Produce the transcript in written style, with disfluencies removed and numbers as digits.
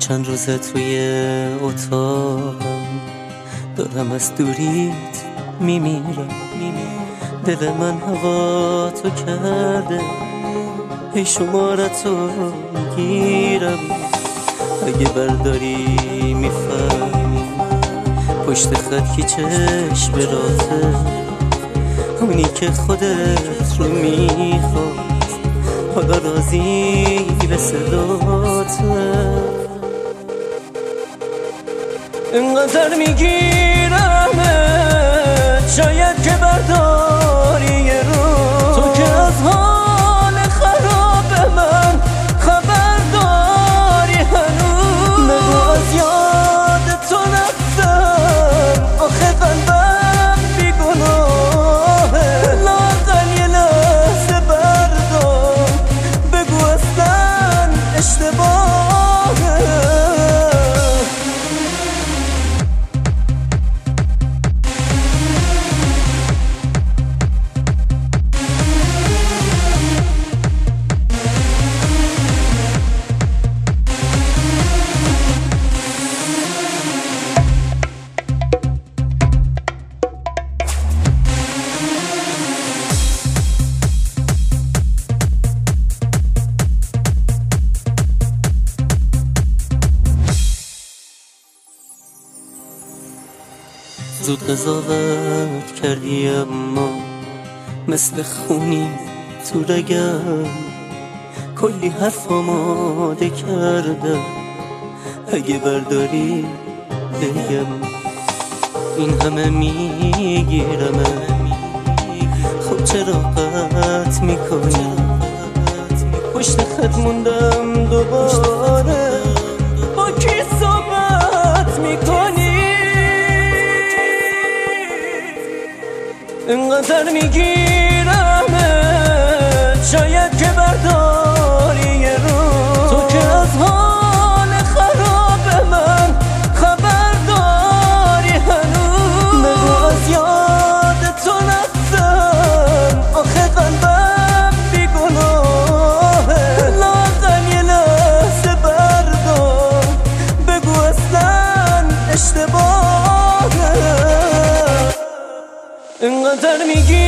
چند روزه توی اتاقم دارم از دوریت میمیرم. دل من هوا تو کرده، هی شمارتو میگیرم. اگه برداری میفهمی پشت خط کی چشم راته، اونی که خودت رو میخواست حالا راضی به صداته. اینقدر میگیرمت شاید که برداری یه روز، تو که از حال خراب من خبر داری هنوز. نگو از یاد تو رفتم، آخه قلبم بیگناهه. لااقل یه لحظه بردار، بگو اصلا اشتباهه. زود قضاوت کردی اما مثل خونی تو رگم، کلی حرف آماده کرده. اگه برداری بگم این همه میگیرم، خب چرا قطع میکنی؟ پشت خط موندم دوباره، با کی صحبت میکنی؟ اینقدر میگیرمت شاید که برداری یه روز، تو که از حال خراب من خبر داری هنوز. نگو از یاد تو رفتم، آخه قلبم بیگناهه. لااقل یه لحظه بردار، بگو اصلا اشتباهه. اینقدر میگی